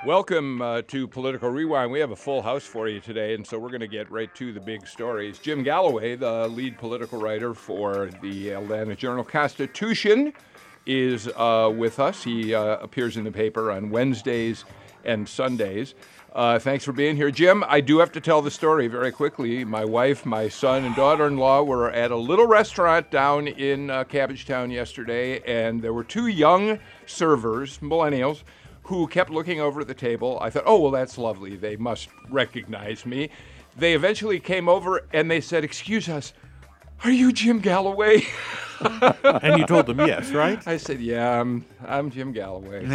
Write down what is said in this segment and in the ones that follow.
Welcome to Political Rewind. We have a full house for you today, and so we're going to get right to the big stories. Jim Galloway, the lead political writer for the Atlanta Journal-Constitution, is with us. He appears in the paper on Wednesdays and Sundays. Thanks for being here. Jim, I do have to tell the story very quickly. My wife, my son, and daughter-in-law were at a little restaurant down in Cabbagetown yesterday, and there were two young servers, millennials, who kept looking over at the table. I thought, oh, well, that's lovely. They must recognize me. They eventually came over and they said, excuse us, are you Jim Galloway? And you told them yes, right? I said, yeah, I'm Jim Galloway.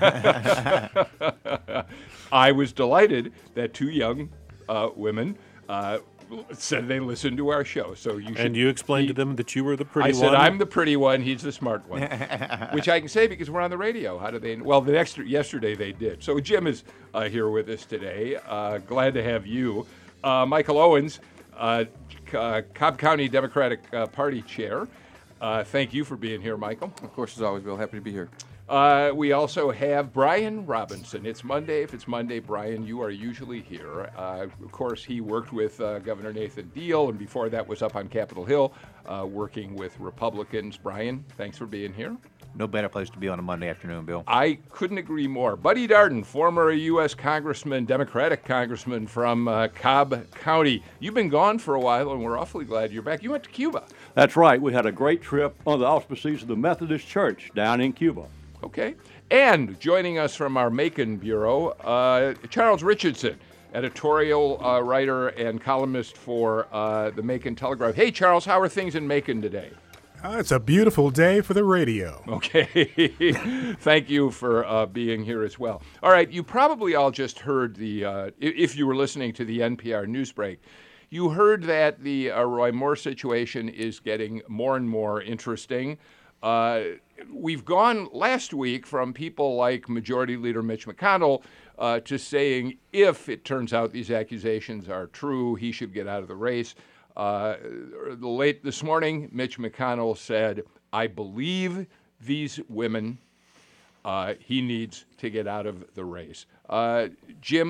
I was delighted that two young women said they listened to our show. So you should. And you explained to them that you were the pretty one? I said, I'm the pretty one, he's the smart one. Which I can say because we're on the radio. How do they? Well, yesterday they did. So Jim is here with us today. Glad to have you. Michael Owens, Cobb County Democratic Party Chair. Thank you for being here, Michael. Of course, as always, Bill. Happy to be here. We also have Brian Robinson. It's Monday. If it's Monday, Brian, you are usually here. Of course, he worked with Governor Nathan Deal, and before that was up on Capitol Hill working with Republicans. Brian, thanks for being here. No better place to be on a Monday afternoon, Bill. I couldn't agree more. Buddy Darden, former U.S. Congressman, Democratic Congressman from Cobb County. You've been gone for a while, and we're awfully glad you're back. You went to Cuba. That's right. We had a great trip under the auspices of the Methodist Church down in Cuba. Okay. And joining us from our Macon Bureau, Charles Richardson, editorial writer and columnist for the Macon Telegraph. Hey, Charles, how are things in Macon today? It's a beautiful day for the radio. Okay. Thank you for being here as well. All right. You probably all just heard if you were listening to the NPR news break, you heard that the Roy Moore situation is getting more and more interesting. We've gone last week from people like Majority Leader Mitch McConnell to saying if it turns out these accusations are true, he should get out of the race. Late this morning, Mitch McConnell said, I believe these women. He needs to get out of the race. Jim,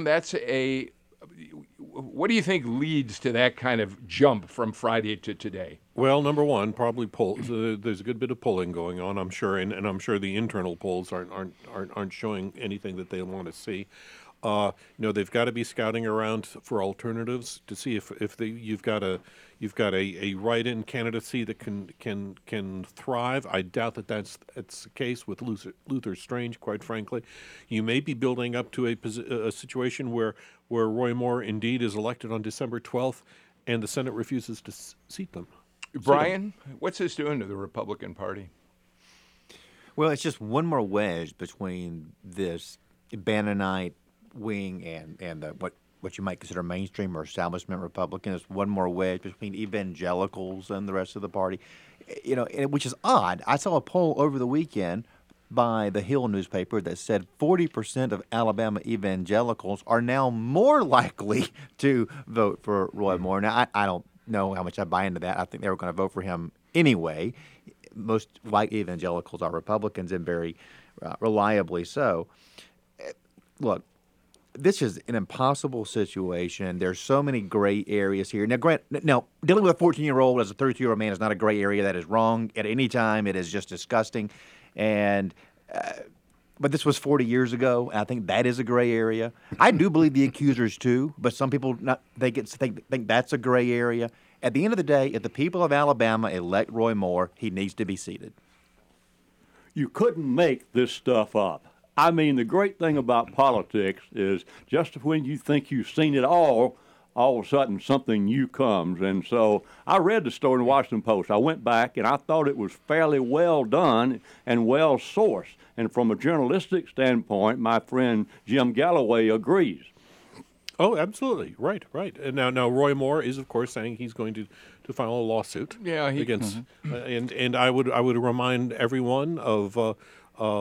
what do you think leads to that kind of jump from Friday to today? Well, number one, probably polls. There's a good bit of polling going on, I'm sure, and I'm sure the internal polls aren't showing anything that they want to see. They've got to be scouting around for alternatives to see if you've got a write-in candidacy that can thrive. I doubt that's the case with Luther Strange, quite frankly. You may be building up to a situation where Roy Moore indeed is elected on December 12th, and the Senate refuses to seat them. Brian, what's this doing to the Republican Party? Well, it's just one more wedge between this Bannonite wing and what you might consider mainstream or establishment Republican. It's one more wedge between evangelicals and the rest of the party, which is odd. I saw a poll over the weekend by the Hill newspaper that said 40% of Alabama evangelicals are now more likely to vote for Roy Moore. Now, I don't know how much I buy into that. I think they were going to vote for him anyway. Most white evangelicals are Republicans, and very reliably so. Look, this is an impossible situation. There's so many gray areas here. Now, dealing with a 14-year-old as a 32-year-old man is not a gray area. That is wrong at any time. It is just disgusting. But this was 40 years ago. And I think that is a gray area. I do believe the accusers too, but some people think that's a gray area. At the end of the day, if the people of Alabama elect Roy Moore, he needs to be seated. You couldn't make this stuff up. I mean, the great thing about politics is just when you think you've seen it all of a sudden something new comes. And so I read the story in the Washington Post. I went back, and I thought it was fairly well done and well sourced. And from a journalistic standpoint, my friend Jim Galloway agrees. Oh, absolutely. Right. And now Roy Moore is, of course, saying he's going to file a lawsuit against. And I would remind everyone of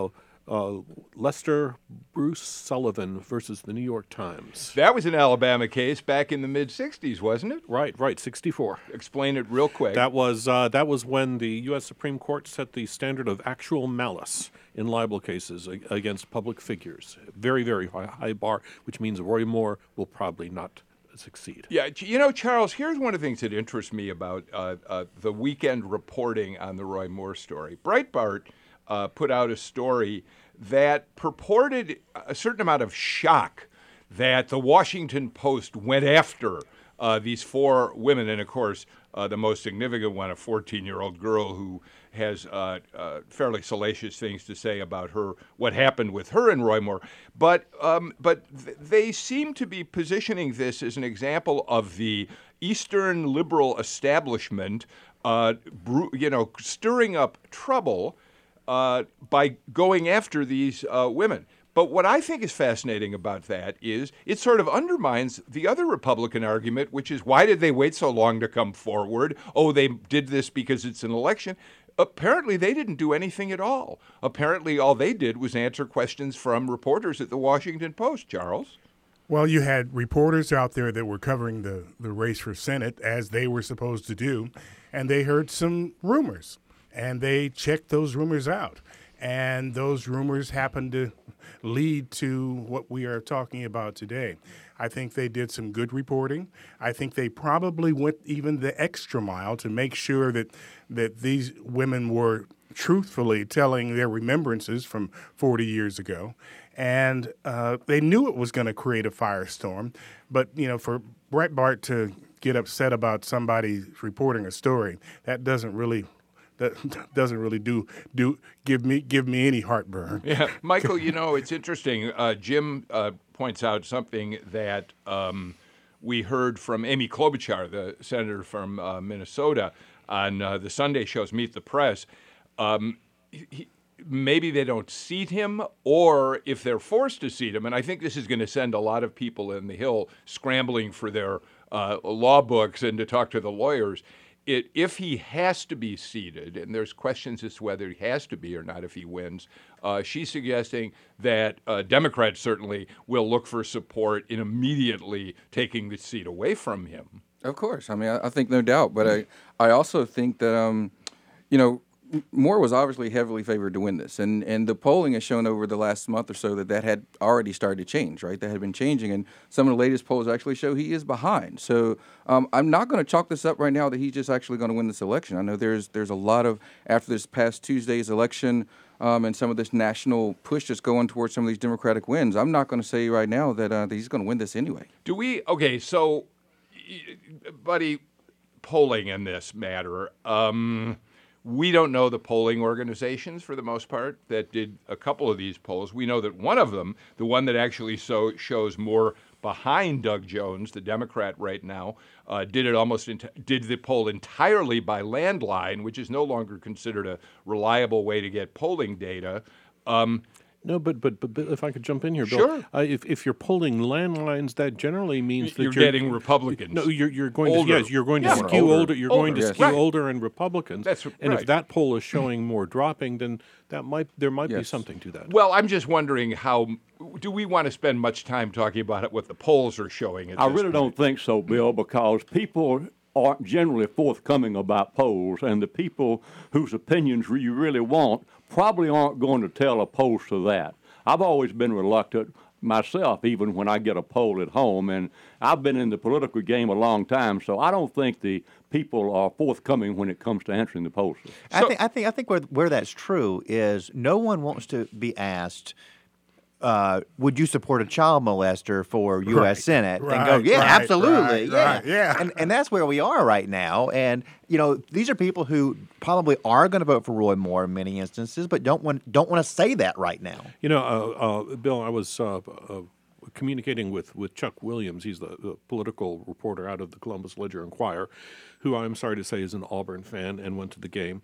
Lester Bruce Sullivan versus the New York Times. That was an Alabama case back in the mid-'60s, wasn't it? Right, 64. Explain it real quick. That was when the U.S. Supreme Court set the standard of actual malice in libel cases against public figures. Very, very high bar, which means Roy Moore will probably not succeed. Yeah, Charles, here's one of the things that interests me about the weekend reporting on the Roy Moore story. Breitbart put out a story that purported a certain amount of shock that the Washington Post went after these four women, and of course, the most significant one, a 14-year-old girl who has fairly salacious things to say about what happened with her and Roy Moore. But they seem to be positioning this as an example of the Eastern liberal establishment, stirring up trouble by going after these women. But what I think is fascinating about that is it sort of undermines the other Republican argument, which is, why did they wait so long to come forward? Oh, they did this because it's an election. Apparently, they didn't do anything at all. Apparently, all they did was answer questions from reporters at the Washington Post, Charles. Well, you had reporters out there that were covering the race for Senate, as they were supposed to do, and they heard some rumors, and they checked those rumors out. And those rumors happened to lead to what we are talking about today. I think they did some good reporting. I think they probably went even the extra mile to make sure that these women were truthfully telling their remembrances from 40 years ago. And they knew it was going to create a firestorm. But, for Breitbart to get upset about somebody reporting a story, that doesn't really give me any heartburn. Yeah, Michael, it's interesting. Jim points out something that we heard from Amy Klobuchar, the senator from Minnesota, on the Sunday shows Meet the Press. Maybe they don't seat him, or if they're forced to seat him, and I think this is going to send a lot of people in the Hill scrambling for their law books and to talk to the lawyers. If he has to be seated, and there's questions as to whether he has to be or not if he wins, she's suggesting that Democrats certainly will look for support in immediately taking the seat away from him. Of course. I mean, I think no doubt. But I also think that, Moore was obviously heavily favored to win this. And the polling has shown over the last month or so that had already started to change, right? That had been changing. And some of the latest polls actually show he is behind. So I'm not going to chalk this up right now that he's just actually going to win this election. I know there's a lot of, after this past Tuesday's election and some of this national push that's going towards some of these Democratic wins, I'm not going to say right now that he's going to win this anyway. Okay, so, buddy, polling in this matter, we don't know the polling organizations, for the most part, that did a couple of these polls. We know that one of them, the one that actually shows more behind Doug Jones, the Democrat right now, did the poll entirely by landline, which is no longer considered a reliable way to get polling data. No, but if I could jump in here, Bill. Sure. If you're polling landlines, that generally means that you're getting Republicans. No, you're going older. to you're going to Yeah. skew older. You're going to yes. skew Right. older and Republicans. And if that poll is showing more dropping, then there might be Yes. something to that. Well, I'm just wondering do we want to spend much time talking about what the polls are showing at I this really point? don't think so, Bill, because people aren't generally forthcoming about polls, and the people whose opinions you really want probably aren't going to tell opposed to that. I've always been reluctant myself, even when I get a poll at home, and I've been in the political game a long time, so I don't think the people are forthcoming when it comes to answering the polls. I think where that's true is no one wants to be asked, would you support a child molester for U.S. Right, Senate? And right, go, yeah, right, absolutely, right, yeah. And that's where we are right now. And these are people who probably are going to vote for Roy Moore in many instances, but don't want to say that right now. Bill, I was communicating with Chuck Williams. He's the political reporter out of the Columbus Ledger-Enquirer, who I'm sorry to say is an Auburn fan and went to the game.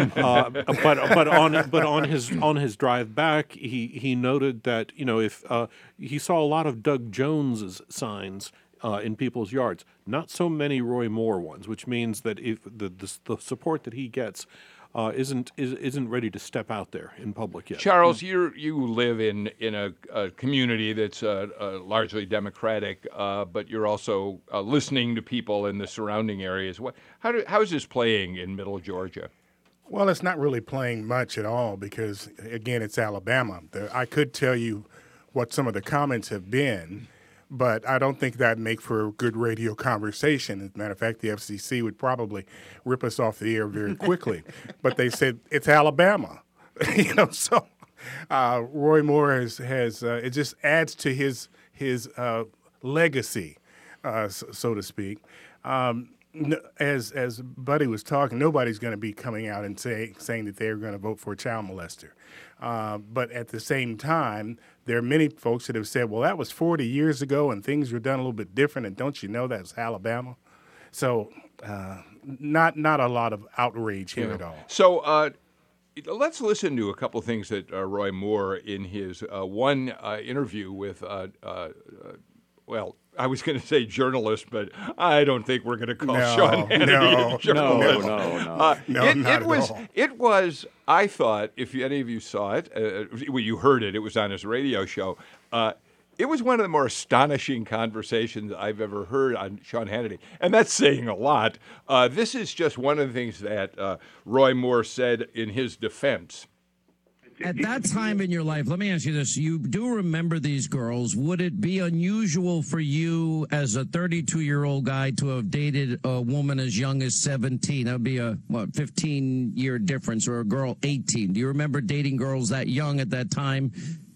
But on his drive back, he noted that if he saw a lot of Doug Jones's signs in people's yards, not so many Roy Moore ones, which means that if the support that he gets isn't ready to step out there in public yet. Charles, you live in a community that's largely Democratic, but you're also listening to people in the surrounding areas. How is this playing in Middle Georgia? Well, it's not really playing much at all because, again, it's Alabama. I could tell you what some of the comments have been, but I don't think that'd make for a good radio conversation. As a matter of fact, the FCC would probably rip us off the air very quickly. But they said it's Alabama, So Roy Moore has it just adds to his legacy, so to speak. As Buddy was talking, nobody's going to be coming out and saying that they're going to vote for a child molester. But at the same time, there are many folks that have said, well, that was 40 years ago and things were done a little bit different, and don't you know that's Alabama? So not a lot of outrage here at all. So let's listen to a couple of things that Roy Moore in his one interview with, I was going to say journalist, but I don't think we're going to call Sean Hannity a journalist. No. It was, I thought, if any of you saw it, you heard it, it was on his radio show. It was one of the more astonishing conversations I've ever heard on Sean Hannity. And that's saying a lot. This is just one of the things that Roy Moore said in his defense. At that time in your life, let me ask you this. You do remember these girls. Would it be unusual for you as a 32-year-old guy to have dated a woman as young as 17? That would be a, 15-year difference, or a girl 18. Do you remember dating girls that young at that time?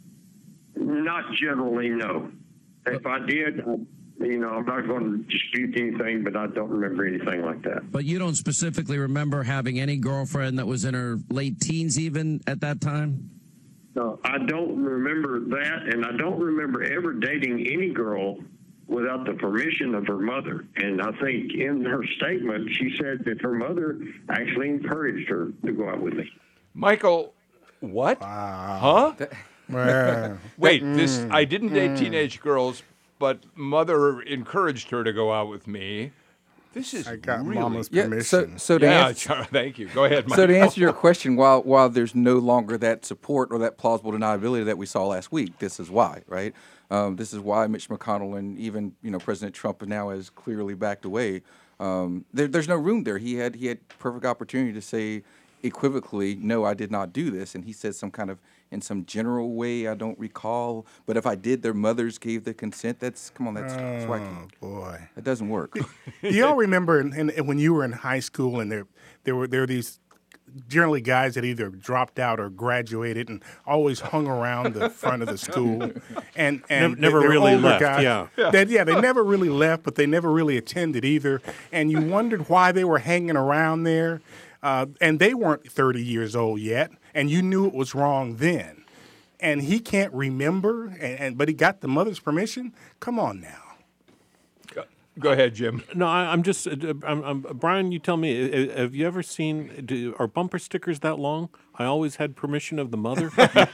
Not generally, no. If I did, I'm not going to dispute anything, but I don't remember anything like that. But you don't specifically remember having any girlfriend that was in her late teens even at that time? No, I don't remember that, and I don't remember ever dating any girl without the permission of her mother. And I think in her statement, she said that her mother actually encouraged her to go out with me. Michael, what? Wow. Huh? Wait, I didn't date teenage girls, but mother encouraged her to go out with me. This is I got really... mama's Yeah, permission. so to Thank you. Go ahead, Michael. So to answer your question, while there's no longer that support or that plausible deniability that we saw last week, this is why, right? This is why Mitch McConnell and even President Trump now has clearly backed away. There's no room there. He had perfect opportunity to say equivocally, no, I did not do this, and he said in some general way, I don't recall. But if I did, their mothers gave the consent. That's wacky. Oh boy, that doesn't work. Do y'all remember when you were in high school and there were these generally guys that either dropped out or graduated and always hung around the front of the school and never they were really older left. Guys, they never really left, but they never really attended either. And you wondered why they were hanging around there. And they weren't 30 years old yet, and you knew it was wrong then. And he can't remember, but he got the mother's permission? Come on now. Go ahead, Jim. No, I'm just, Brian, you tell me, have you ever seen, are bumper stickers that long? I always had permission of the mother.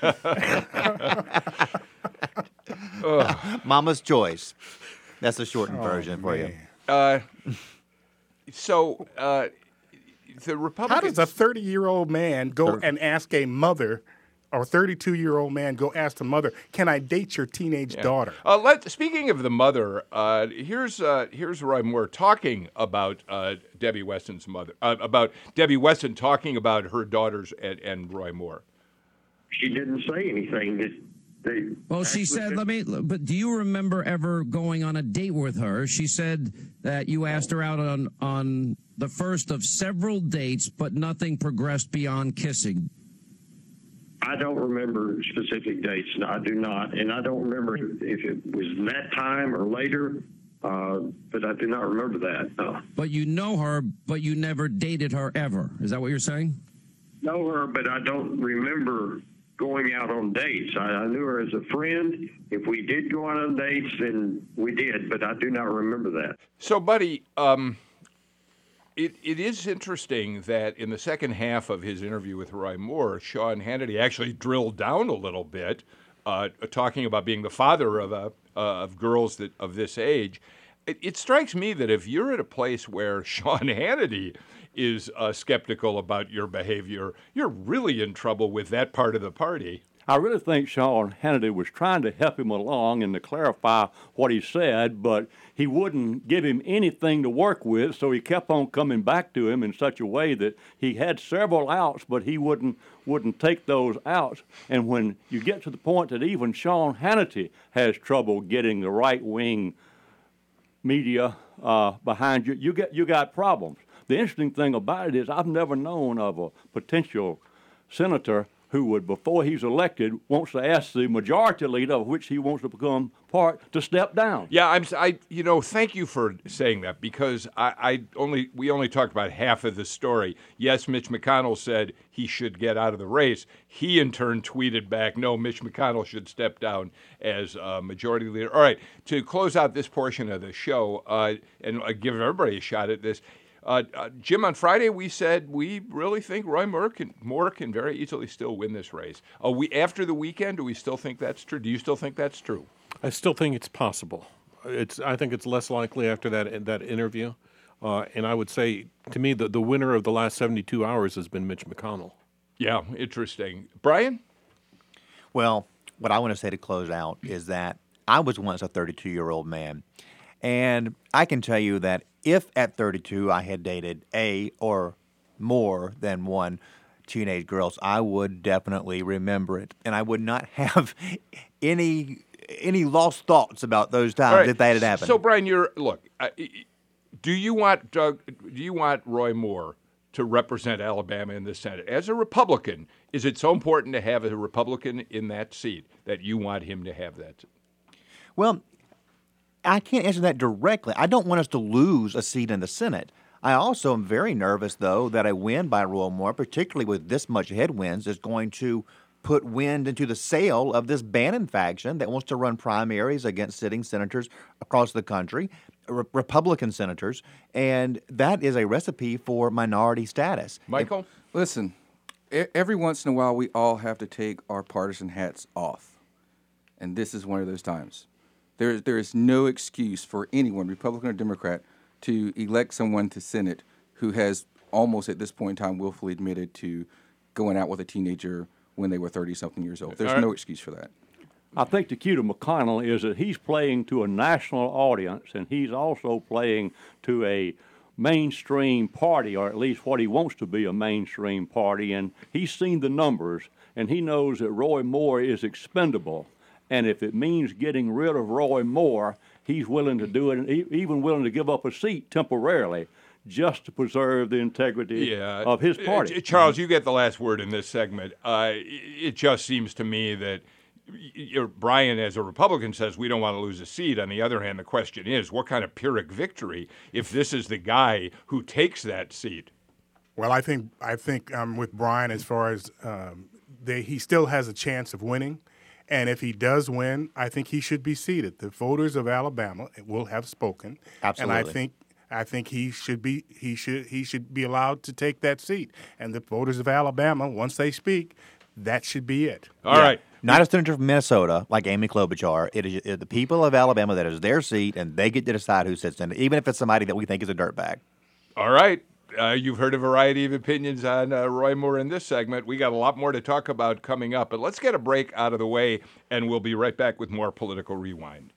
Mama's choice. That's the shortened version for you. The Republicans... How does a 30-year-old man go and ask a mother, or a 32-year-old man go ask the mother, can I date your teenage daughter? Speaking of the mother, here's Roy Moore talking about Debbie Wesson's mother, about Debbie Wesson talking about her daughters and Roy Moore. She didn't say anything. Well, she said, but do you remember ever going on a date with her? She said that you asked her out on the first of several dates, but nothing progressed beyond kissing. I don't remember specific dates. No, I do not. And I don't remember if it was that time or later, but I do not remember that. No. But you know her, but you never dated her ever. Is that what you're saying? Know her, but I don't remember going out on dates. I knew her as a friend. If we did go out on dates, then we did, but I do not remember that. So, Buddy, it is interesting that in the second half of his interview with Roy Moore, Sean Hannity actually drilled down a little bit, talking about being the father of girls of this age. it strikes me that if you're at a place where Sean Hannity is skeptical about your behavior, you're really in trouble with that part of the party. I really think Sean Hannity was trying to help him along and to clarify what he said, but he wouldn't give him anything to work with, so he kept on coming back to him in such a way that he had several outs, but he wouldn't take those outs. And when you get to the point that even Sean Hannity has trouble getting the right-wing media behind you, you got problems. The interesting thing about it is I've never known of a potential senator who would, before he's elected, wants to ask the majority leader, of which he wants to become part, to step down. Yeah, thank you for saying that, because we only talked about half of the story. Yes, Mitch McConnell said he should get out of the race. He in turn tweeted back, no, Mitch McConnell should step down as majority leader. All right, to close out this portion of the show and give everybody a shot at this. Jim, on Friday we said we really think Roy Moore can very easily still win this race. After the weekend, do we still think that's true? Do you still think that's true? I still think it's possible. I think it's less likely after that interview. And I would say, to me, the winner of the last 72 hours has been Mitch McConnell. Yeah, interesting. Brian? Well, what I want to say to close out is that I was once a 32-year-old man. And I can tell you that if at 32 I had dated a or more than one teenage girls, I would definitely remember it. And I would not have any lost thoughts about those times if that had happened. So, Brian, do you want Roy Moore to represent Alabama in the Senate? As a Republican, is it so important to have a Republican in that seat that you want him to have that? Well, I can't answer that directly. I don't want us to lose a seat in the Senate. I also am very nervous, though, that a win by Roy Moore, particularly with this much headwinds, is going to put wind into the sail of this Bannon faction that wants to run primaries against sitting senators across the country, Republican senators, and that is a recipe for minority status. Michael? Listen, every once in a while we all have to take our partisan hats off, and this is one of those times. There is no excuse for anyone, Republican or Democrat, to elect someone to Senate who has almost at this point in time willfully admitted to going out with a teenager when they were 30-something years old. There's no excuse for that. I think the key to McConnell is that he's playing to a national audience, and he's also playing to a mainstream party, or at least what he wants to be a mainstream party, and he's seen the numbers, and he knows that Roy Moore is expendable. And if it means getting rid of Roy Moore, he's willing to do it, and even willing to give up a seat temporarily just to preserve the integrity of his party. Charles, you get the last word in this segment. It just seems to me that Brian, as a Republican, says we don't want to lose a seat. On the other hand, the question is, what kind of Pyrrhic victory if this is the guy who takes that seat? Well, I think I'm with Brian as far as he still has a chance of winning. And if he does win, I think he should be seated. The voters of Alabama will have spoken. Absolutely. And I think he should be allowed to take that seat. And the voters of Alabama, once they speak, that should be it. All right. Not a senator from Minnesota like Amy Klobuchar. It is the people of Alabama that is their seat, and they get to decide who sits in it, even if it's somebody that we think is a dirtbag. All right. You've heard a variety of opinions on Roy Moore in this segment. We got a lot more to talk about coming up, but let's get a break out of the way, and we'll be right back with more Political Rewind.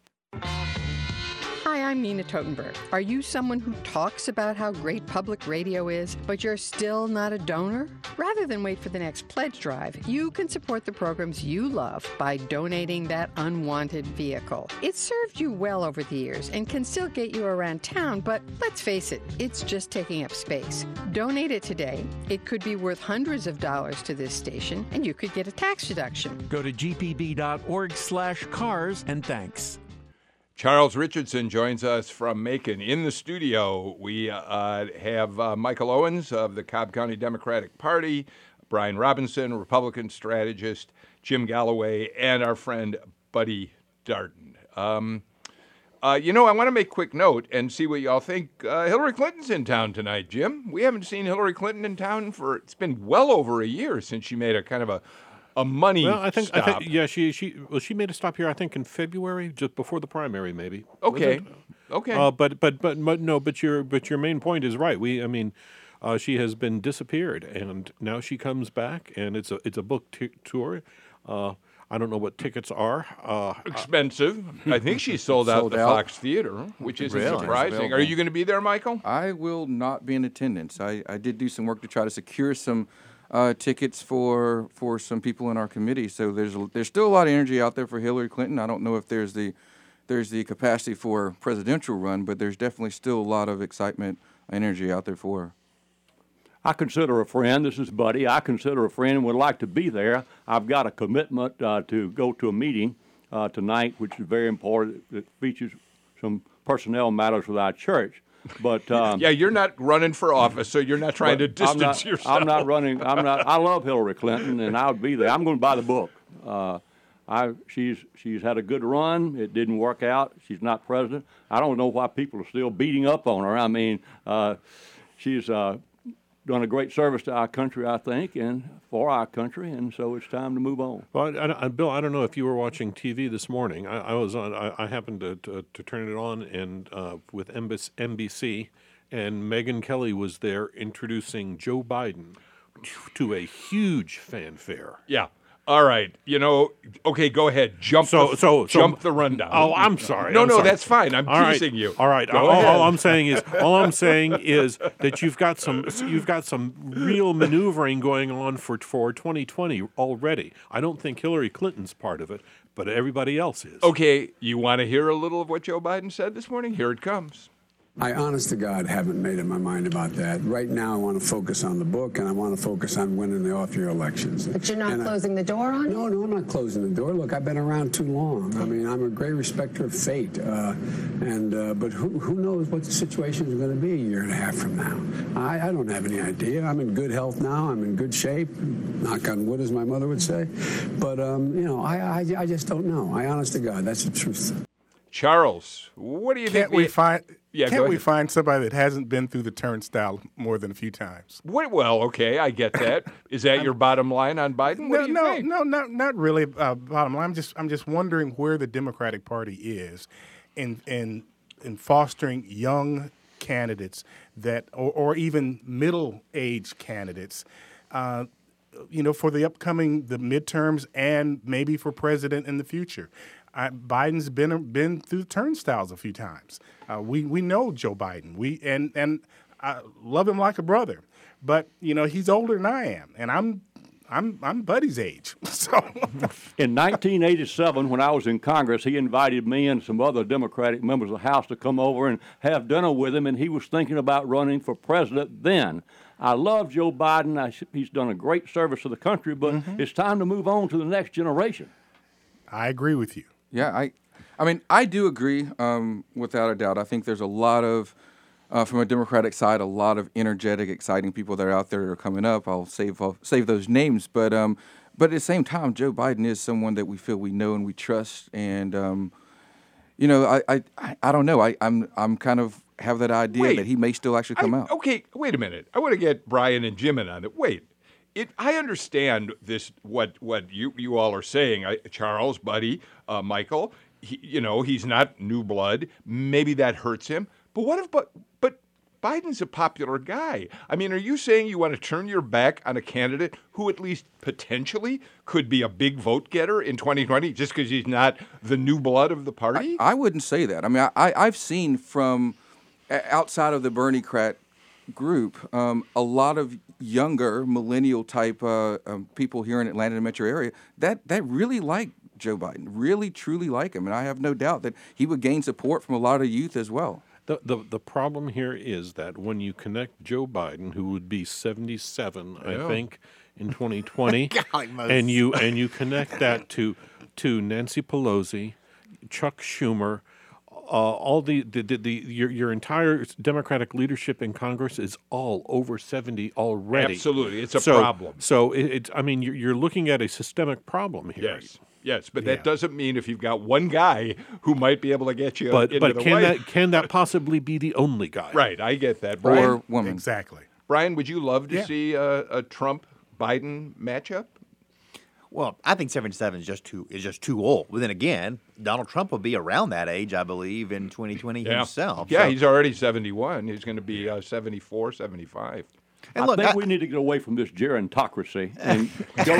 Hi, I'm Nina Totenberg. Are you someone who talks about how great public radio is, but you're still not a donor? Rather than wait for the next pledge drive, you can support the programs you love by donating that unwanted vehicle. It's served you well over the years and can still get you around town, but let's face it, it's just taking up space. Donate it today. It could be worth hundreds of dollars to this station, and you could get a tax deduction. Go to gpb.org/cars, and thanks. Charles Richardson joins us from Macon. In the studio, we have Michael Owens of the Cobb County Democratic Party, Brian Robinson, Republican strategist, Jim Galloway, and our friend Buddy Darden. I want to make a quick note and see what y'all think. Hillary Clinton's in town tonight, Jim. We haven't seen Hillary Clinton in town it's been well over a year since she made a kind of a money stop. She made a stop here, I think, in February, just before the primary, maybe. Okay. Okay. But your main point is right. She has been disappeared, and now she comes back, and it's a book tour. I don't know what tickets are. Expensive. I think she sold out the Fox Theater, which isn't Really? surprising. Are you going to be there, Michael? I will not be in attendance. I did do some work to try to secure some tickets for some people in our committee. So there's still a lot of energy out there for Hillary Clinton. I don't know if there's the capacity for a presidential run, but there's definitely still a lot of excitement, energy out there for her. I consider a friend. This is Buddy. I consider a friend and would like to be there. I've got a commitment to go to a meeting tonight, which is very important. It features some personnel matters with our church. But yeah, you're not running for office, so you're not trying to distance yourself. I'm not running. I love Hillary Clinton, and I would be there. I'm going to buy the book. She's had a good run. It didn't work out. She's not president. I don't know why people are still beating up on her. I mean, she's done a great service to our country, I think, and for our country, and so it's time to move on. Well, Bill, I don't know if you were watching TV this morning. I was on. I happened to turn it on, and with NBC, and Megyn Kelly was there introducing Joe Biden to a huge fanfare. Yeah. All right. Okay, go ahead. Jump the rundown. Oh, I'm sorry. No, sorry. That's fine. I'm teasing you. All right. All I'm saying is that you've got some real maneuvering going on for 2020 already. I don't think Hillary Clinton's part of it, but everybody else is. Okay, you want to hear a little of what Joe Biden said this morning? Here it comes. I, honest to God, haven't made up my mind about that. Right now, I want to focus on the book, and I want to focus on winning the off-year elections. But you're not closing the door on it? No, I'm not closing the door. Look, I've been around too long. I mean, I'm a great respecter of fate. But who knows what the situation is going to be a year and a half from now? I don't have any idea. I'm in good health now. I'm in good shape. Knock on wood, as my mother would say. But, I just don't know. I, honest to God, that's the truth. Charles, what do you think? Can't we find somebody that hasn't been through the turnstile more than a few times? Well, okay, I get that. Is that your bottom line on Biden? What do you think? No, not really. Bottom line, I'm just wondering where the Democratic Party is in fostering young candidates that, or even middle-aged candidates, for the midterms and maybe for president in the future. Biden's been through the turnstiles a few times. We know Joe Biden. And I love him like a brother, but he's older than I am, and I'm Buddy's age. So in 1987, when I was in Congress, he invited me and some other Democratic members of the House to come over and have dinner with him, and he was thinking about running for president then. I love Joe Biden. He's done a great service to the country, but it's time to move on to the next generation. I agree with you. Yeah, I do agree, without a doubt. I think there's a lot of, from a Democratic side, a lot of energetic, exciting people that are out there that are coming up. I'll save those names, but at the same time, Joe Biden is someone that we feel we know and we trust, and I don't know. I'm kind of have that idea that he may still actually come out. Okay, wait a minute. I want to get Brian and Jim in on it. Wait. I understand this. What you all are saying, Charles, Buddy, Michael. He's not new blood. Maybe that hurts him. But Biden's a popular guy. I mean, are you saying you want to turn your back on a candidate who at least potentially could be a big vote getter in 2020 just because he's not the new blood of the party? I wouldn't say that. I mean, I've seen from outside of the Bernie-crat group, a lot of younger millennial type people here in Atlanta and metro area that really like Joe Biden, really truly like him, and I have no doubt that he would gain support from a lot of youth as well. The problem here is that when you connect Joe Biden, who would be 77, I think, in 2020, and you connect that to Nancy Pelosi, Chuck Schumer. All your entire Democratic leadership in Congress is all over 70 already. Absolutely, it's a problem. So you're looking at a systemic problem here. Yes, but that doesn't mean if you've got one guy who might be able to get you into the White House. Can that possibly be the only guy? Right, I get that. Brian, or woman. Exactly. Brian, would you love to see a Trump-Biden matchup? Well, I think 77 is just too old. But then again, Donald Trump will be around that age, I believe, in 2020 himself. Yeah, So- he's already 71. He's going to be 74, 75. And I look, think I- we need to get away from this gerontocracy and go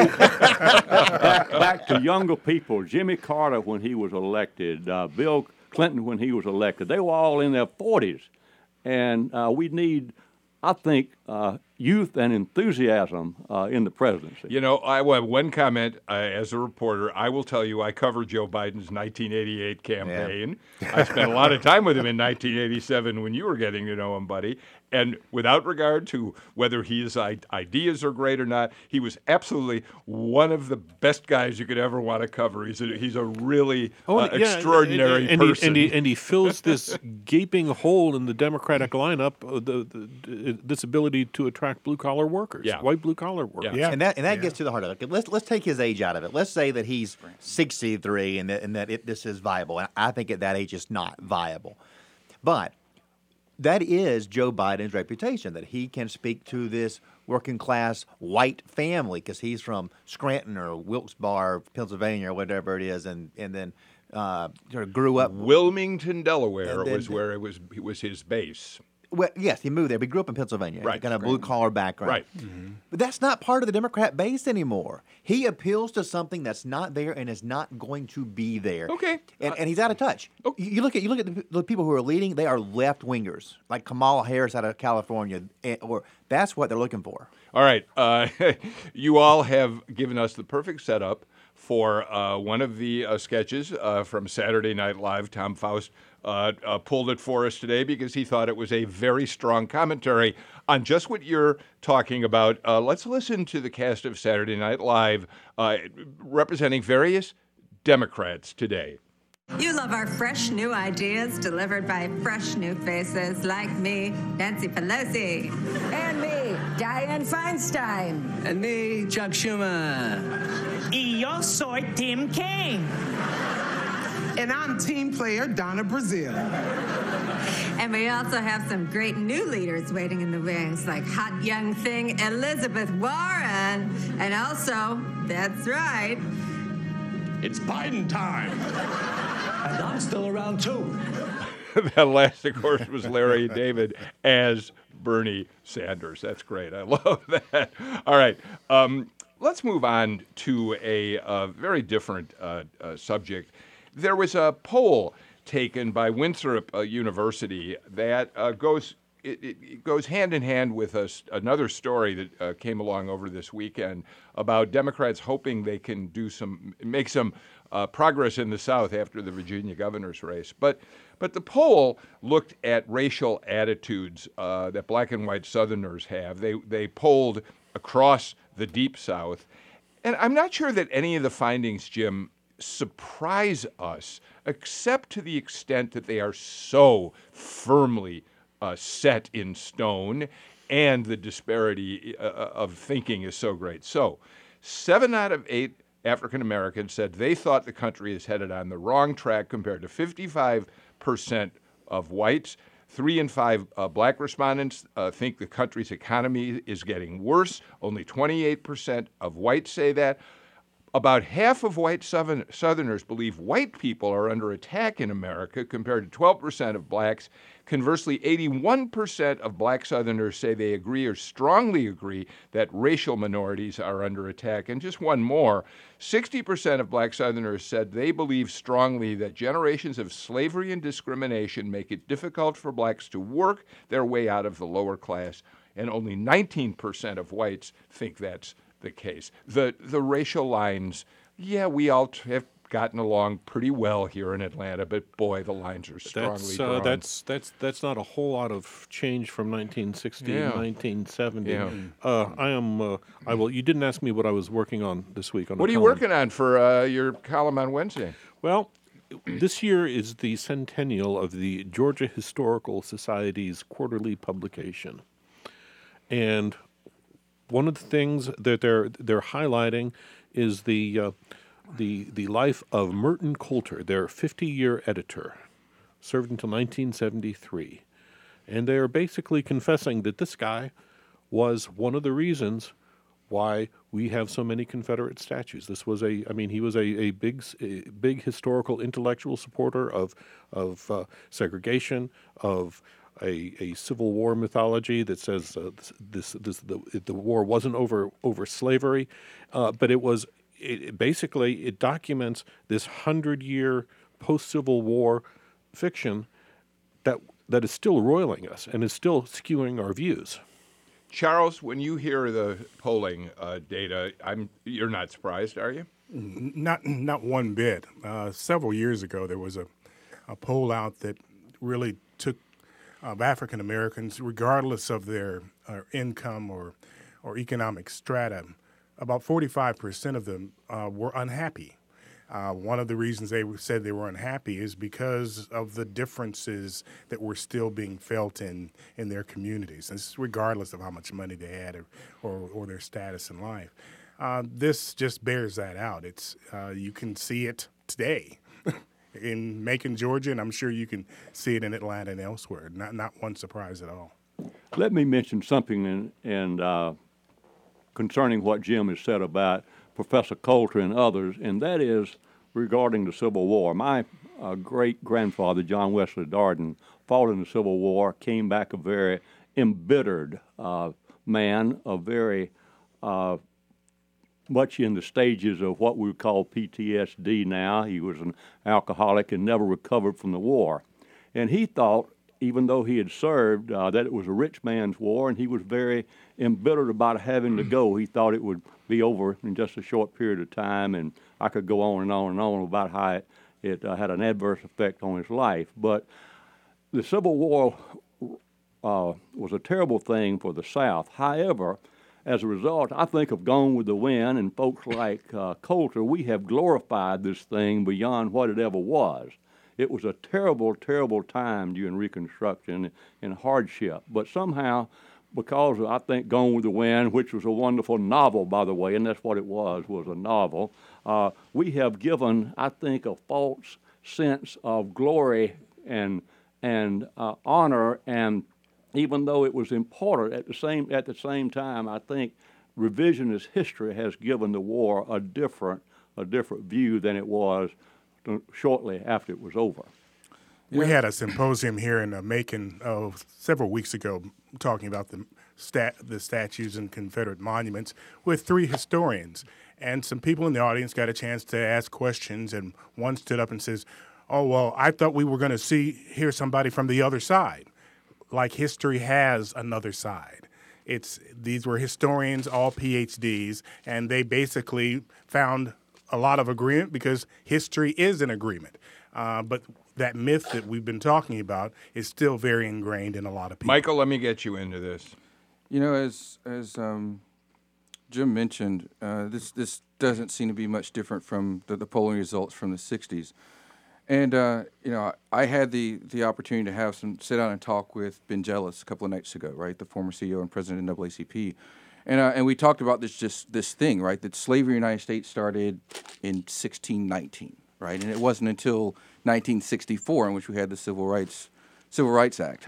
back to younger people. Jimmy Carter, when he was elected, Bill Clinton, when he was elected, they were all in their 40s. And we need, I think, youth and enthusiasm in the presidency. You know, I have one comment as a reporter. I will tell you, I covered Joe Biden's 1988 campaign. I spent a lot of time with him in 1987 when you were getting to know him, buddy. And without regard to whether his ideas are great or not, he was absolutely one of the best guys you could ever want to cover. He's a really extraordinary person. And he fills this gaping hole in the Democratic lineup, this ability to attract blue-collar workers, white blue-collar workers. Yeah. And that gets to the heart of it. Let's take his age out of it. Let's say that he's 63 and that this is viable. And I think at that age it's not viable. But that is Joe Biden's reputation, that he can speak to this working class white family because he's from Scranton or Wilkes-Barre, Pennsylvania, or whatever it is, and then sort of grew up. Wilmington, Delaware And then- was where it was his base. Well, yes, he moved there, but he grew up in Pennsylvania. Right. Kind of blue-collar background. Right. But that's not part of the Democrat base anymore. He appeals to something that's not there and is not going to be there. Okay. And he's out of touch. You look at the people who are leading, they are left-wingers, like Kamala Harris out of California, or that's what they're looking for. All right. You all have given us the perfect setup for one of the sketches from Saturday Night Live. Tom Faust pulled it for us today because he thought it was a very strong commentary on just what you're talking about. Let's listen to the cast of Saturday Night Live representing various Democrats today. You love our fresh new ideas delivered by fresh new faces like me, Nancy Pelosi. And me, Dianne Feinstein. And me, Chuck Schumer. Y yo soy Tim Kaine. And I'm team player Donna Brazile. And we also have some great new leaders waiting in the wings, like hot young thing Elizabeth Warren. And also, that's right, it's Biden time. And I'm still around too. That last, of course, was Larry David as Bernie Sanders. That's great. I love that. All right. Let's move on to a very different subject. There was a poll taken by Winthrop University that goes hand in hand with another story that came along over this weekend about Democrats hoping they can make some progress in the South after the Virginia governor's race. But the poll looked at racial attitudes that black and white Southerners have. They polled across the Deep South. And I'm not sure that any of the findings, Jim, surprise us, except to the extent that they are so firmly set in stone and the disparity of thinking is so great. So 7 out of 8 African Americans said they thought the country is headed on the wrong track compared to 55% of whites. 3 in 5 black respondents think the country's economy is getting worse. Only 28% of whites say that. About half of white Southerners believe white people are under attack in America compared to 12% of blacks. Conversely, 81% of black Southerners say they agree or strongly agree that racial minorities are under attack. And just one more, 60% of black Southerners said they believe strongly that generations of slavery and discrimination make it difficult for blacks to work their way out of the lower class. And only 19% of whites think that's the case. The racial lines, we all have gotten along pretty well here in Atlanta, but boy, the lines are strongly drawn. That's not a whole lot of change from 1960 and 1970. Yeah. You didn't ask me what I was working on this week. What are you working on for your column on Wednesday? Well, this year is the centennial of the Georgia Historical Society's quarterly publication, and one of the things that they're highlighting is the life of Merton Coulter, their 50-year editor, served until 1973, and they are basically confessing that this guy was one of the reasons why we have so many Confederate statues. This was he was a big historical intellectual supporter of segregation, of a Civil War mythology that says the war wasn't over slavery, but it documents this 100-year post-Civil War fiction that is still roiling us and is still skewing our views. Charles, when you hear the polling data, you're not surprised, are you? Not one bit. Several years ago, there was a poll out that really took African Americans, regardless of their income or economic strata. About 45% of them were unhappy. One of the reasons they said they were unhappy is because of the differences that were still being felt in their communities, and this is regardless of how much money they had or their status in life. This just bears that out. You can see it today in Macon, Georgia, and I'm sure you can see it in Atlanta and elsewhere. Not one surprise at all. Let me mention something concerning what Jim has said about Professor Coulter and others, and that is regarding the Civil War. My great-grandfather, John Wesley Darden, fought in the Civil War, came back a very embittered man, a very much in the stages of what we would call PTSD now. He was an alcoholic and never recovered from the war. And he thought, even though he had served, that it was a rich man's war, and he was very embittered about having to go. He thought it would be over in just a short period of time, and I could go on and on and on about how it had an adverse effect on his life. But the Civil War was a terrible thing for the South. However, as a result, I think of Gone with the Wind and folks like Coulter, we have glorified this thing beyond what it ever was. It was a terrible, terrible time during Reconstruction and hardship. But somehow, because I think Gone with the Wind, which was a wonderful novel, by the way, and that's what it was a novel, we have given, I think, a false sense of glory and honor. And even though it was important, at the same time, I think revisionist history has given the war a different view than it was shortly after it was over. We had a symposium here in Macon several weeks ago talking about the statues and Confederate monuments with 3 historians. And some people in the audience got a chance to ask questions, and one stood up and says, "Oh, well, I thought we were going to hear somebody from the other side." Like history has another side. These were historians, all PhDs, and they basically found a lot of agreement because history is an agreement. But that myth that we've been talking about is still very ingrained in a lot of people. Michael, let me get you into this. You know, as Jim mentioned, this doesn't seem to be much different from the polling results from the 60s. And, you know, I had the opportunity to sit down and talk with Ben Jealous a couple of nights ago, right, the former CEO and president of NAACP. And we talked about this thing, right, that slavery in the United States started in 1619, right? And it wasn't until 1964 in which we had the Civil Rights Act.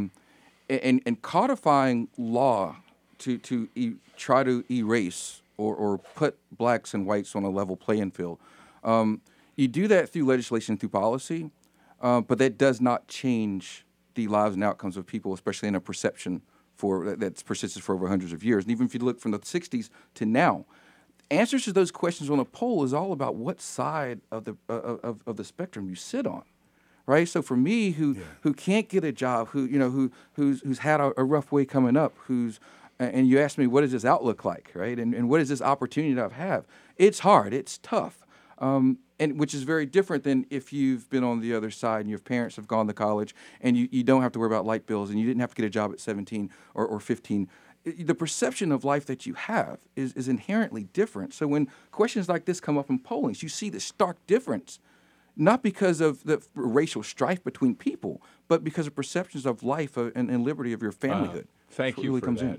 And codifying law to try to erase or put blacks and whites on a level playing field. You do that through legislation, through policy, but that does not change the lives and outcomes of people, especially in a perception that's persisted for over hundreds of years. And even if you look from the 60s to now, answers to those questions on a poll is all about what side of the spectrum you sit on, right? So for me, who can't get a job, who's had a rough way coming up, and you ask me, what does this outlook like, right? And what is this opportunity that I have? It's hard, it's tough. And which is very different than if you've been on the other side and your parents have gone to college and you don't have to worry about light bills and you didn't have to get a job at 17 or 15. The perception of life that you have is inherently different. So when questions like this come up in pollings, you see the stark difference, not because of the racial strife between people, but because of perceptions of life and liberty of your familyhood. Thank you for that.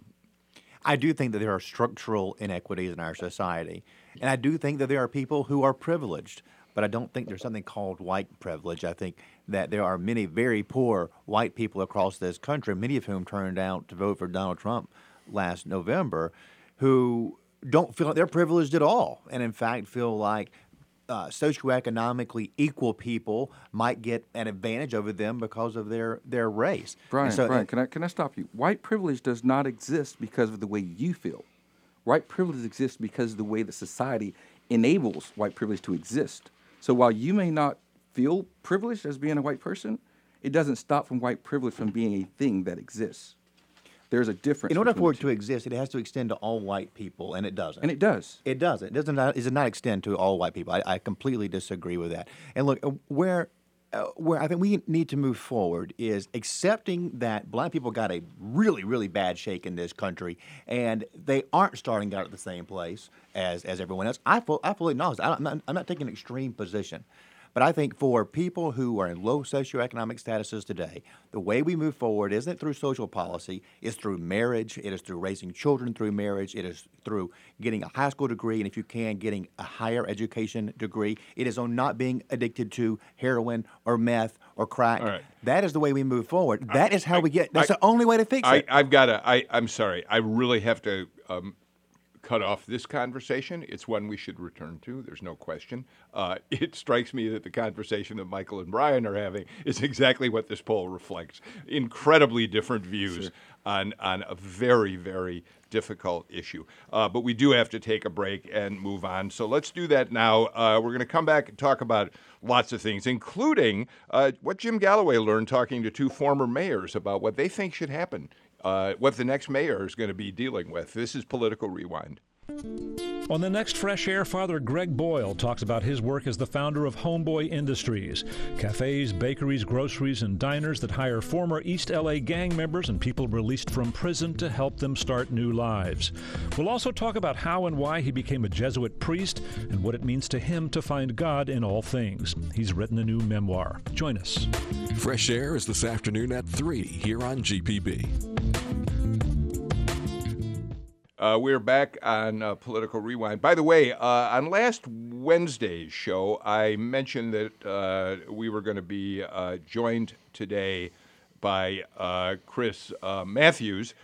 I do think that there are structural inequities in our society, and I do think that there are people who are privileged, but I don't think there's something called white privilege. I think that there are many very poor white people across this country, many of whom turned out to vote for Donald Trump last November, who don't feel like they're privileged at all, and in fact feel like socioeconomically equal people might get an advantage over them because of their race. Brian, can I stop you? White privilege does not exist because of the way you feel. White privilege exists because of the way the society enables white privilege to exist. So while you may not feel privileged as being a white person, it doesn't stop from white privilege from being a thing that exists. There's a difference. In order for it to exist, it has to extend to all white people, and it doesn't. And it does. It doesn't. It does not extend to all white people. I completely disagree with that. And look, where I think we need to move forward is accepting that black people got a really, really bad shake in this country, and they aren't starting out at the same place as everyone else. I fully acknowledge that. I'm not taking an extreme position. But I think for people who are in low socioeconomic statuses today, the way we move forward isn't through social policy, it's through marriage, it is through raising children through marriage, it is through getting a high school degree, and if you can, getting a higher education degree. It is on not being addicted to heroin or meth or crack. All right. That is the way we move forward. That is how we get, that's the only way to fix it. I'm sorry, I really have to cut off this conversation. It's one we should return to. There's no question. It strikes me that the conversation that Michael and Brian are having is exactly what this poll reflects. Incredibly different views on a very, very difficult issue. But we do have to take a break and move on. So let's do that now. We're going to come back and talk about lots of things, including what Jim Galloway learned talking to two former mayors about what they think should happen, what the next mayor is going to be dealing with. This is Political Rewind. On the next Fresh Air, Father Greg Boyle talks about his work as the founder of Homeboy Industries, cafes, bakeries, groceries, and diners that hire former East LA gang members and people released from prison to help them start new lives. We'll also talk about how and why he became a Jesuit priest and what it means to him to find God in all things. He's written a new memoir. Join us. Fresh Air is this afternoon at 3 here on GPB. We're back on Political Rewind. By the way, on last Wednesday's show, I mentioned that we were going to be joined today by Chris Matthews.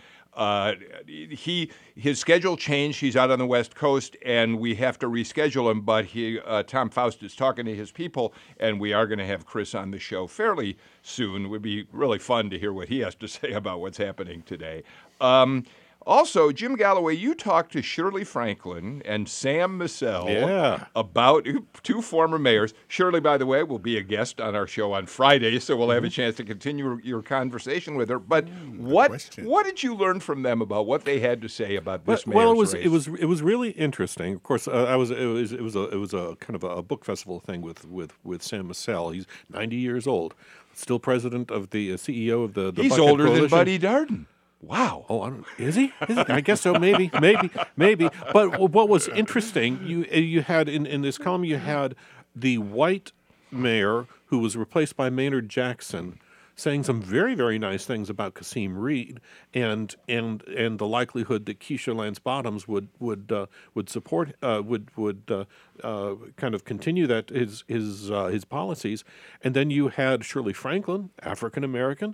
His schedule changed. He's out on the West Coast, and we have to reschedule him. But Tom Faust is talking to his people, and we are going to have Chris on the show fairly soon. It would be really fun to hear what he has to say about what's happening today. Also, Jim Galloway, you talked to Shirley Franklin and Sam Massell about two former mayors. Shirley, by the way, will be a guest on our show on Friday, so we'll have a chance to continue your conversation with her. But what did you learn from them about what they had to say about this mayor's race? It was really interesting. Of course, it was a kind of a book festival thing with Sam Massell. He's 90 years old, still president of the CEO of the. He's Buckhead older Coalition. than Buddy Darden. Wow. Oh, is he? I guess so. Maybe. But what was interesting, you had in this column, you had the white mayor who was replaced by Maynard Jackson saying some very, very nice things about Kasim Reed and the likelihood that Keisha Lance Bottoms would support kind of continue that his policies, and then you had Shirley Franklin, African American,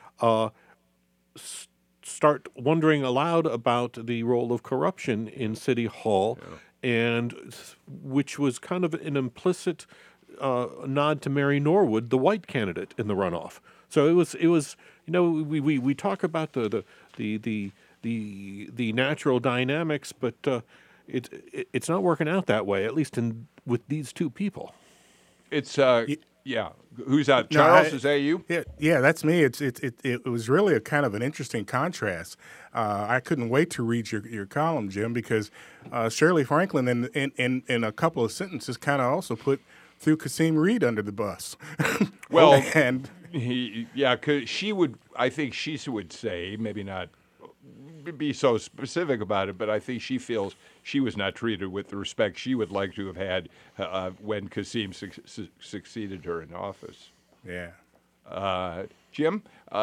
start wondering aloud about the role of corruption in City Hall, and which was kind of an implicit nod to Mary Norwood, the white candidate in the runoff. So it was we talk about the natural dynamics, but it's not working out that way, at least with these two people. It's yeah. Who's out? Charles, is that you? Yeah, that's me. It was really a kind of an interesting contrast. I couldn't wait to read your column, Jim, because Shirley Franklin in a couple of sentences kind of also threw Kasim Reed under the bus. Well, and because I think she would say, maybe not be so specific about it, but I think she feels she was not treated with the respect she would like to have had when Kasim succeeded her in office. Yeah. Jim,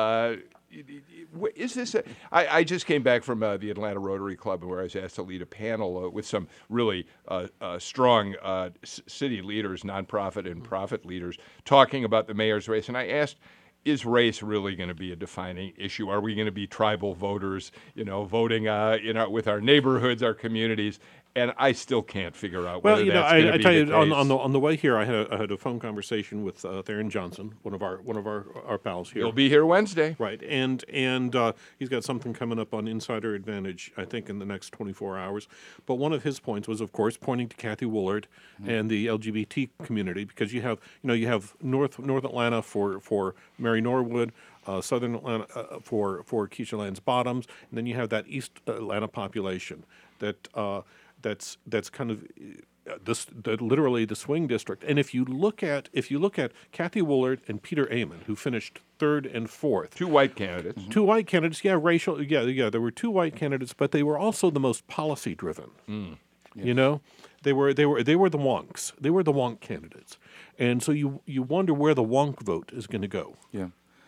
is this I just came back from the Atlanta Rotary Club where I was asked to lead a panel with some really strong city leaders, nonprofit and profit leaders, talking about the mayor's race. And I asked, is race really going to be a defining issue? Are we going to be tribal voters, voting with our neighborhoods, our communities? And I still can't figure out whether that's going to be I tell you, the case. on the way here, I had a phone conversation with Theron Johnson, one of our pals here. He'll be here Wednesday, right? And he's got something coming up on Insider Advantage, I think, in the next 24 hours. But one of his points was, of course, pointing to Kathy Woolard and the LGBT community, because you have North Atlanta for Mary Norwood. Southern Atlanta for Keisha Lance Bottoms, and then you have that East Atlanta population that's kind of literally the swing district. And if you look at Kathy Woolard and Peter Amon, who finished third and fourth, two white candidates, racial, there were two white candidates, but they were also the most policy driven. Yes. They were the wonks. They were the wonk candidates, and so you wonder where the wonk vote is going to go. Yeah.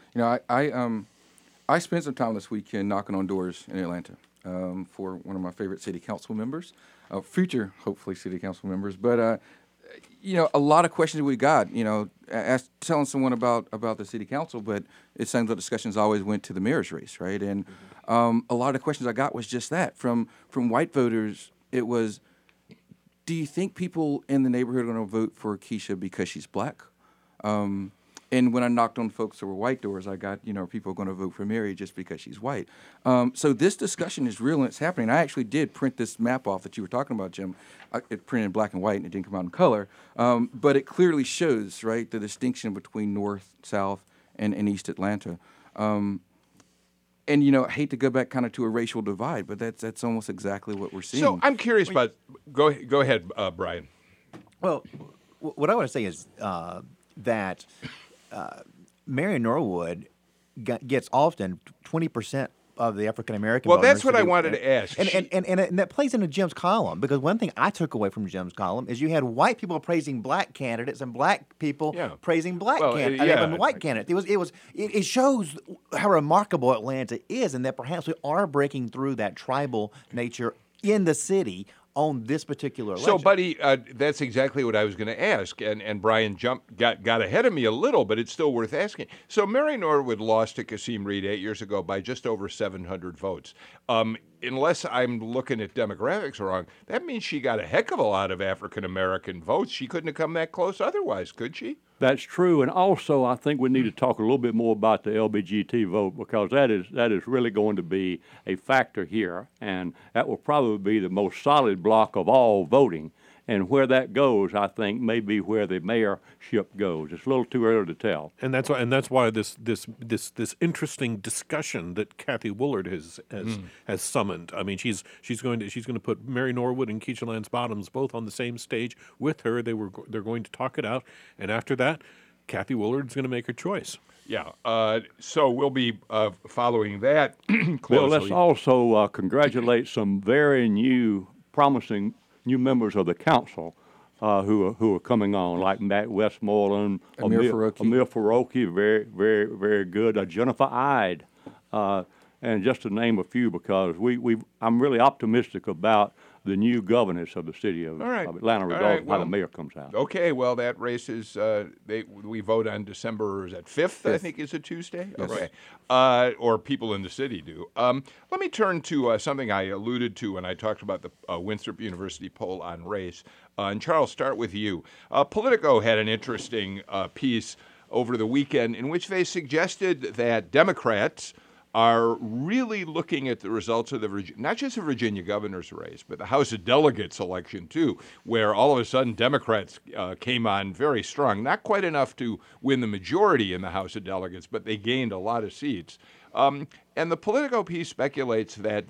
I spent some time this weekend knocking on doors in Atlanta for one of my favorite city council members, future, hopefully, city council members. But, a lot of questions we got, telling someone about the city council, but it seems the discussions always went to the mayor's race, right? And a lot of the questions I got was just that. From white voters, it was, do you think people in the neighborhood are going to vote for Keisha because she's black? And when I knocked on folks that were white doors, I got, people are going to vote for Mary just because she's white. So this discussion is real and it's happening. I actually did print this map off that you were talking about, Jim. It printed in black and white and it didn't come out in color. But it clearly shows, right, the distinction between North, South, and East Atlanta. And, I hate to go back kind of to a racial divide, but that's almost exactly what we're seeing. So I'm curious about, go ahead, Brian. Well, what I want to say is that Mary Norwood gets often 20% of the African American. Well, that's what I wanted to ask. And that plays into Jim's column, because one thing I took away from Jim's column is you had white people praising black candidates and black people praising white candidates. It shows how remarkable Atlanta is, and that perhaps we are breaking through that tribal nature in the city on this particular election. So, Buddy, that's exactly what I was going to ask, and Brian got ahead of me a little, but it's still worth asking. So Mary Norwood lost to Kasim Reed 8 years ago by just over 700 votes. Unless I'm looking at demographics wrong, that means she got a heck of a lot of African-American votes. She couldn't have come that close otherwise, could she? That's true, and also I think we need to talk a little bit more about the LGBT vote, because that is really going to be a factor here, and that will probably be the most solid block of all voting. And where that goes, I think, may be where the mayorship goes. It's a little too early to tell. And that's why this interesting discussion that Kathy Woolard has summoned. I mean, she's going to put Mary Norwood and Keisha Lance Bottoms both on the same stage with her. They're going to talk it out, and after that, Kathy Woolard's going to make her choice. Yeah. So we'll be following that closely. Well, let's also congratulate some very promising new members of the council who are coming on, like Matt Westmoreland, Amir Faroki, very, very, very good. Jennifer Ide, and just to name a few, because I'm really optimistic about the new governance of the city of Atlanta, regardless of how the mayor comes out. Okay, well, that race is, we vote on December, is that 5th, I think is a Tuesday? Yes. Okay. Or people in the city do. Let me turn to something I alluded to when I talked about the Winthrop University poll on race. And Charles, start with you. Politico had an interesting piece over the weekend in which they suggested that Democrats are really looking at the results of not just the Virginia governor's race, but the House of Delegates election, too, where all of a sudden Democrats came on very strong. Not quite enough to win the majority in the House of Delegates, but they gained a lot of seats. And the Politico piece speculates that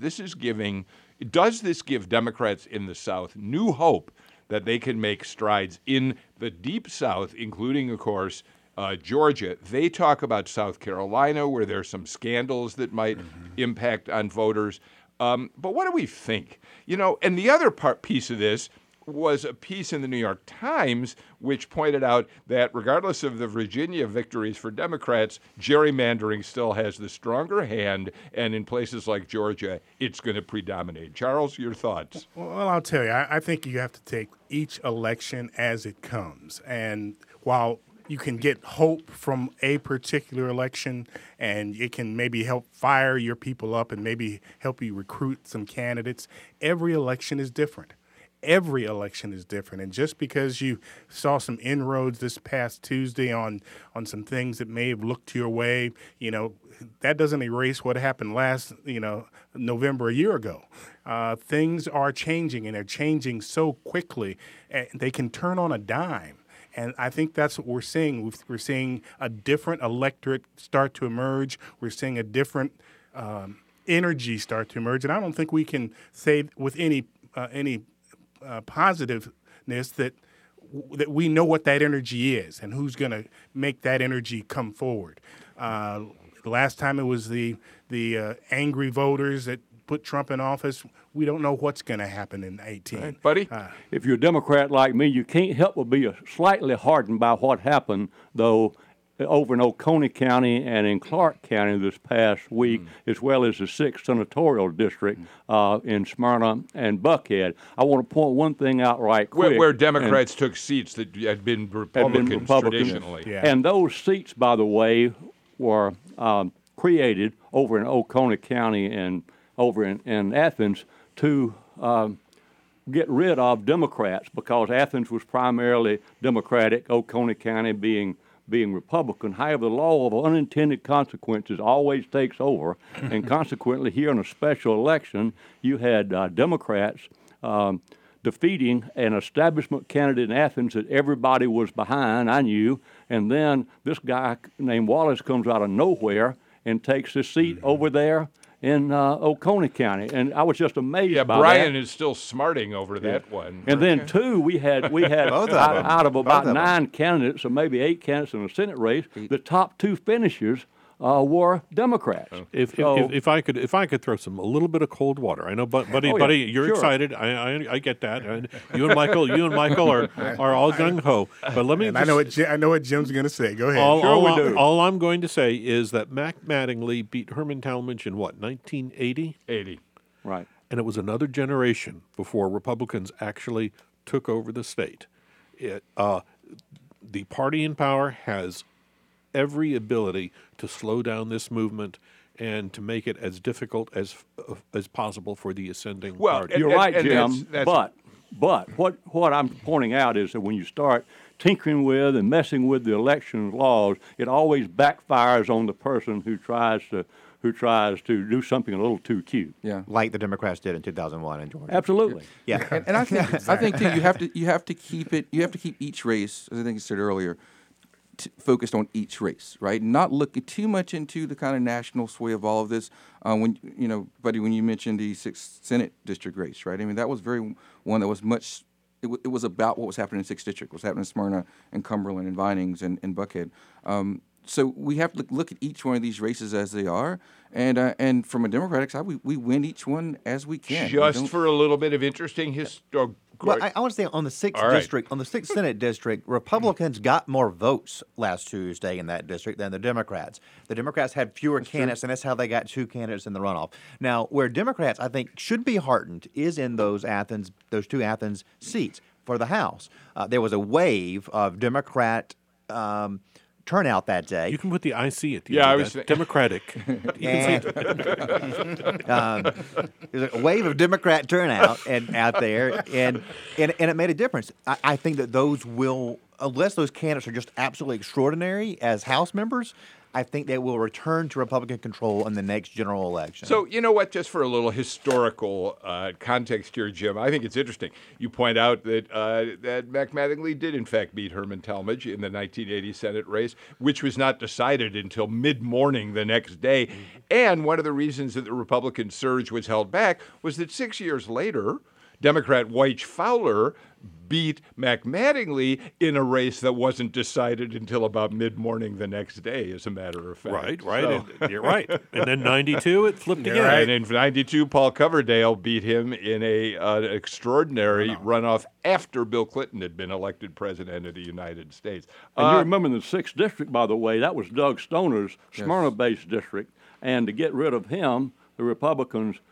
does this give Democrats in the South new hope that they can make strides in the Deep South, including, of course, Georgia? They talk about South Carolina, where there's some scandals that might impact on voters. But what do we think? And the other piece of this was a piece in the New York Times which pointed out that regardless of the Virginia victories for Democrats, gerrymandering still has the stronger hand, and in places like Georgia, it's going to predominate. Charles, your thoughts? Well, I'll tell you, I think you have to take each election as it comes. And while you can get hope from a particular election, and it can maybe help fire your people up and maybe help you recruit some candidates. Every election is different. Every election is different. And just because you saw some inroads this past Tuesday on some things that may have looked your way, that doesn't erase what happened last, November a year ago. Things are changing, and they're changing so quickly. And they can turn on a dime. And I think that's what we're seeing. We're seeing a different electorate start to emerge. We're seeing a different energy start to emerge. And I don't think we can say with any positiveness that we know what that energy is and who's going to make that energy come forward. Last time it was the angry voters that put Trump in office. We don't know what's going to happen in 18. Right, buddy? If you're a Democrat like me, you can't help but be slightly hardened by what happened, though, over in Oconee County and in Clark County this past week, as well as the 6th Senatorial District in Smyrna and Buckhead. I want to point one thing out right quick. Where Democrats took seats that had been Republicans traditionally. Yeah. And those seats, by the way, were created over in Oconee County and over in Athens to get rid of Democrats, because Athens was primarily Democratic, Oconee County being Republican. However, the law of unintended consequences always takes over, and consequently, here in a special election, you had Democrats defeating an establishment candidate in Athens that everybody was behind, I knew, and then this guy named Wallace comes out of nowhere and takes his seat over there in Oconee County, and I was just amazed by Brian that. is still smarting over that one. And then two, we had out of about 9 candidates, or maybe 8 candidates in the Senate race, the top 2 finishers were Democrats. If I could throw a little bit of cold water, I know, buddy, you're excited. I get that. And you and Michael are all gung ho. But let me. I know what Jim's going to say. Go ahead. All I'm going to say is that Mac Mattingly beat Herman Talmadge in what, 1980? 80. Right. And it was another generation before Republicans actually took over the state. The party in power has every ability to slow down this movement and to make it as difficult as possible for the ascending party. You're right, Jim. But what I'm pointing out is that when you start tinkering with and messing with the election laws, it always backfires on the person who tries to do something a little too cute. Yeah, like the Democrats did in 2001 in Georgia. Absolutely. Yeah, and I think too, you have to keep each race, as I think you said earlier, focused on each race, right? Not looking too much into the kind of national sway of all of this. When you mentioned the 6th Senate district race, right? I mean, that was one that was much. It was about what was happening in 6th district, what's happening in Smyrna and Cumberland and Vinings and Buckhead. So we have to look at each one of these races as they are, and from a Democratic side, we win each one as we can. Just for a little bit of interesting history. Well, I want to say on the 6th district, on the 6th Senate district, Republicans got more votes last Tuesday in that district than the Democrats. The Democrats had fewer candidates, and that's how they got 2 candidates in the runoff. Now, where Democrats, I think, should be heartened is in those 2 Athens seats for the House. There was a wave of Democrat turnout that day. You can put the IC at the end of that. Democratic. There's a wave of Democrat turnout out there, and it made a difference. I think that those will, unless those candidates are just absolutely extraordinary as House members, I think they will return to Republican control in the next general election. So, you know what, just for a little historical context here, Jim, I think it's interesting. You point out that Mac Mattingly did, in fact, beat Herman Talmadge in the 1980 Senate race, which was not decided until mid-morning the next day. And one of the reasons that the Republican surge was held back was that 6 years later, Democrat Wyche Fowler beat Mac Mattingly in a race that wasn't decided until about mid-morning the next day, as a matter of fact. Right. So. You're right. And then 92, it flipped again. Right. And in 92, Paul Coverdale beat him in an extraordinary runoff after Bill Clinton had been elected president of the United States. And you remember the 6th district, by the way, that was Doug Stoner's Smyrna-based district. And to get rid of him, the Republicans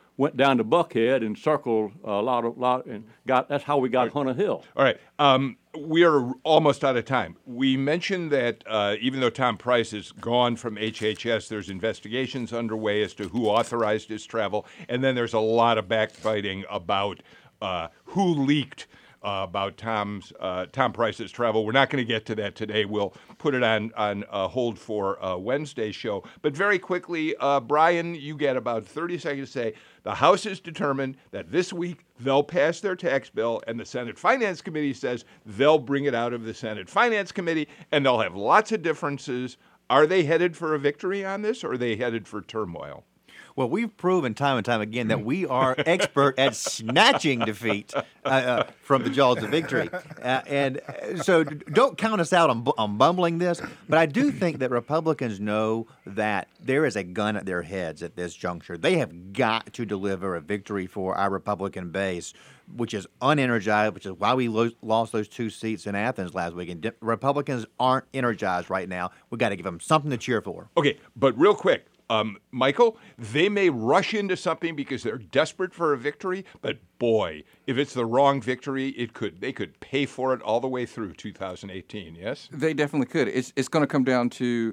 went down to Buckhead and circled a lot, and that's how we got Hunter Hill. All right. We are almost out of time. We mentioned that even though Tom Price is gone from HHS, there's investigations underway as to who authorized his travel, and then there's a lot of backbiting about who leaked about Tom Price's travel. We're not going to get to that today. We'll put it on hold for Wednesday's show. But very quickly, Brian, you get about 30 seconds to say, the House has determined that this week they'll pass their tax bill, and the Senate Finance Committee says they'll bring it out of the Senate Finance Committee, and they'll have lots of differences. Are they headed for a victory on this, or are they headed for turmoil? Well, we've proven time and time again that we are expert at snatching defeat from the jaws of victory. And so don't count us out on bumbling this. But I do think that Republicans know that there is a gun at their heads at this juncture. They have got to deliver a victory for our Republican base, which is unenergized, which is why we lost those 2 seats in Athens last week. And Republicans aren't energized right now. We've got to give them something to cheer for. Okay, but real quick. Michael, they may rush into something because they're desperate for a victory, but boy, if it's the wrong victory, they could pay for it all the way through 2018, yes? They definitely could. It's going to come down to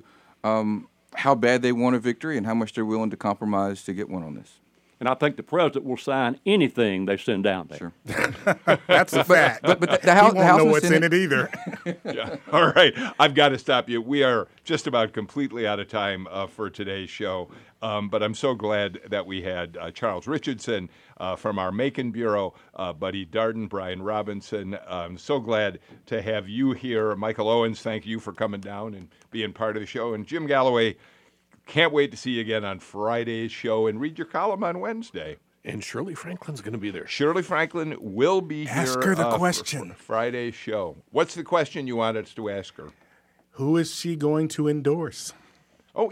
how bad they want a victory and how much they're willing to compromise to get one on this. And I think the president will sign anything they send down there. Sure. That's a fact. But the he House, won't know what's in it either. Yeah. All right. I've got to stop you. We are just about completely out of time for today's show. But I'm so glad that we had Charles Richardson from our Macon Bureau, Buddy Darden, Brian Robinson. I'm so glad to have you here. Michael Owens, thank you for coming down and being part of the show. And Jim Galloway, can't wait to see you again on Friday's show and read your column on Wednesday. And Shirley Franklin's going to be there. Shirley Franklin will be here. Ask her the question. For Friday's show. What's the question you want us to ask her? Who is she going to endorse? Oh,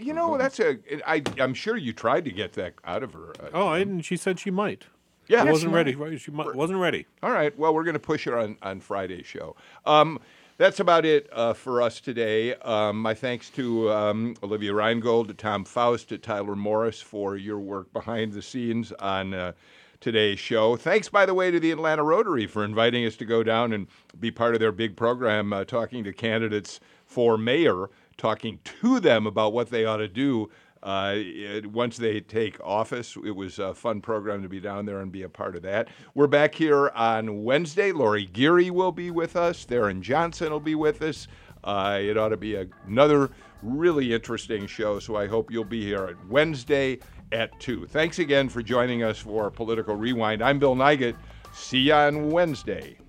I'm sure you tried to get that out of her. She said she might. Yeah. She wasn't ready. She wasn't ready. All right. Well, we're going to push her on Friday's show. That's about it for us today. My thanks to Olivia Reingold, to Tom Faust, to Tyler Morris for your work behind the scenes on today's show. Thanks, by the way, to the Atlanta Rotary for inviting us to go down and be part of their big program, talking to candidates for mayor, talking to them about what they ought to do once they take office. It was a fun program to be down there and be a part of that. We're back here on Wednesday. Lori Geary will be with us. Theron Johnson will be with us. It ought to be another really interesting show, so I hope you'll be here at Wednesday at 2. Thanks again for joining us for Political Rewind. I'm Bill Nigut. See you on Wednesday.